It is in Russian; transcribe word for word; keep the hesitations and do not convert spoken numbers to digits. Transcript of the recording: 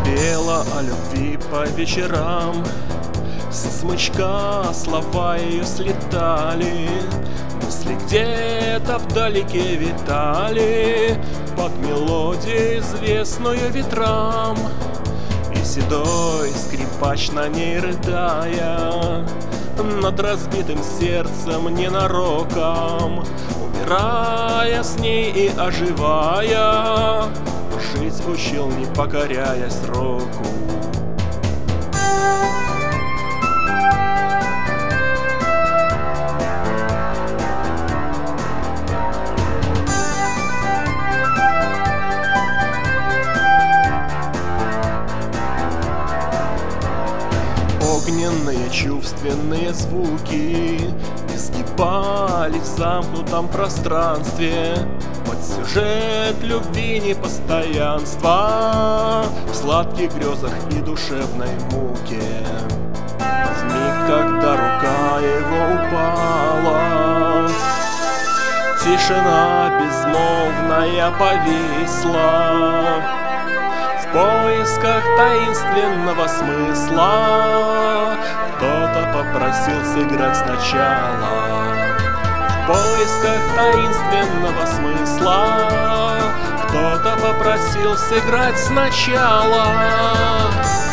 пела о любви по вечерам. Со смычка слова ее слетали, мысли где-то вдалеке витали под мелодию, известную ветрам. И седой скрипач на ней рыдая над разбитым сердцем ненароком, умирая с ней и оживая, жить учил, не покоряясь сроку. Огненные чувственные звуки изгибались в замкнутом пространстве под сюжет любви непостоянства, в сладких грезах и душевной муке. В миг, когда рука его упала, тишина безмолвная повисла. В поисках таинственного смысла кто-то попросил сыграть сначала. В поисках таинственного смысла кто-то попросил сыграть сначала.